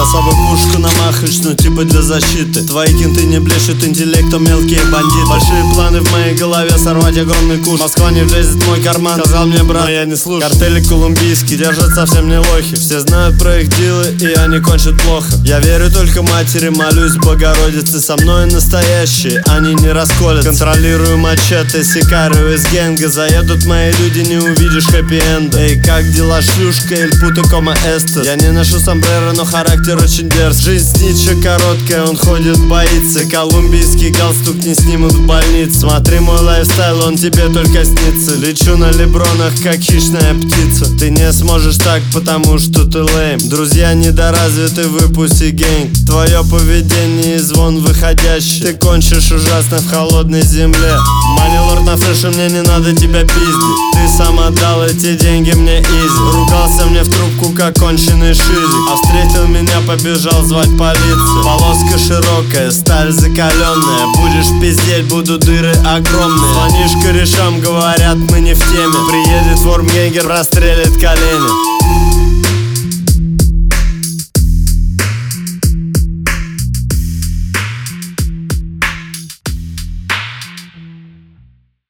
собой пушку намахаешь, ну типа для защиты. Твои кенты не блещут интеллектом, мелкие бандиты. Большие планы в моей голове, сорвать огромный куш. Москва не влезет в мой карман, сказал мне брат, но я не слушаю. Картели колумбийские держат совсем не лохи. Все знают про их дилы, и они кончат плохо. Я верю только матери, молюсь Богородице. Со мной настоящие, они не расколят. Контролирую мачете, сикарю из генга. Заедут мои люди, не увидишь хэппи-энда. Эй, как дела, шлюшка, эль путо кома эстес? Я не ношу сомбреро, но характер очень дерзкий. Жизнь снича короткая, он ходит, боится. Колумбийский галстук не снимут в больницу. Смотри мой лайфстайл, он тебе только снится. Лечу на лебронах, как хищная птица. Ты не сможешь так, потому что ты лейм. Друзья недоразвиты, выпусти гэнг. Твое поведение и звон выходящий. Ты кончишь ужасно в холодной земле. Манилорд на фреше, мне не надо тебя пиздить. Ты сам отдал эти деньги мне изи. Ругался мне в трубку, как конченый шизик. А встретил меня, побежал звать полицию. Полоска широкая, сталь закаленная. Будешь пиздеть, будут дыры огромные. Звонишь корешам, говорят, мы не в теме. Приедет Вормгейгер, расстрелит колени.